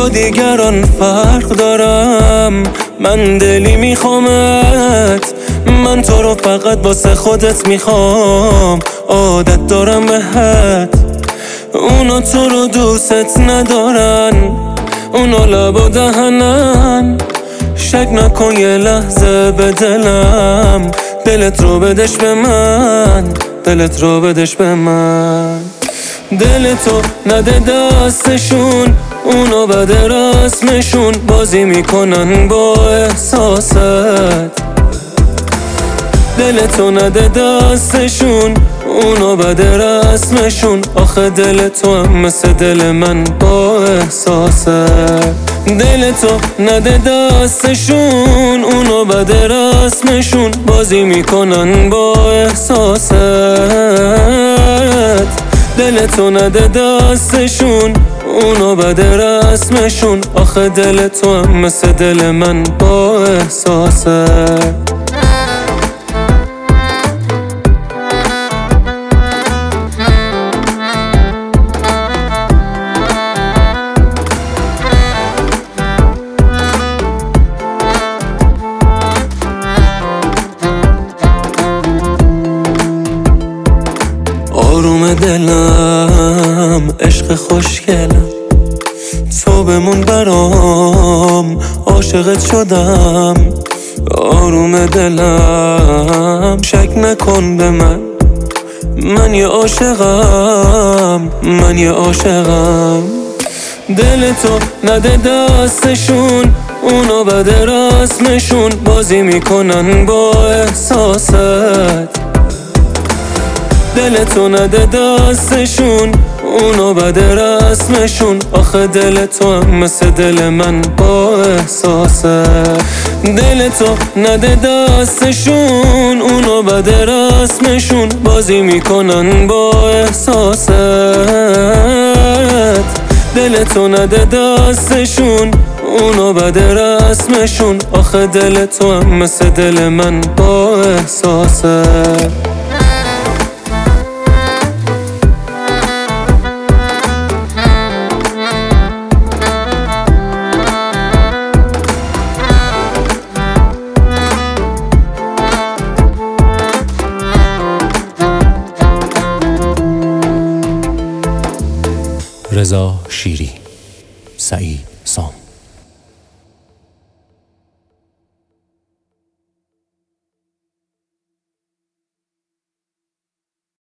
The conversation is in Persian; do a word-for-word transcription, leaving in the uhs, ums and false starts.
دیگران فرق دارم، من دلی میخوامت، من تو رو فقط واسه خودت میخوام، عادت دارم بهت. اونا تو رو دوست ندارن، اونا لب و دهنن، شک نکن یه لحظه به دلم، دلت رو بدش به من، دلت رو بدش به من. دلتو نده دستشون، اونا بد رسمشون، بازی میکنن با احساست. دلتو نده دستشون، اونا بد رسمشون، آخه دل تو هم مثل دل من با احساسه. دلتو نده دستشون، اونا بد رسمشون، بازی میکنن با احساست. دلتو نده دستشون، اونا بد رسمشون، آخه دل تو هم مثل دل من با احساسه. آروم دلم، عشق خوشگلم، تو بمون برام، عاشقت شدم. آروم دلم، شک نکن به من، من یه عاشقم، من یه عاشقم. دلتو نده دستشون، اونا بد رسمشون، بازی میکنن با احساست. دلتو نده دستشون، اونا بد رسمشون، آخه دل تو هم مثل دل من با احساسه. دلتو نده دستشون، اونا بد رسمشون، بازی میکنن با احساست. دلتو نده دستشون، اونا بد رسمشون، آخه دل تو هم مثل دل من با احساسه. رضا شیری، سعید.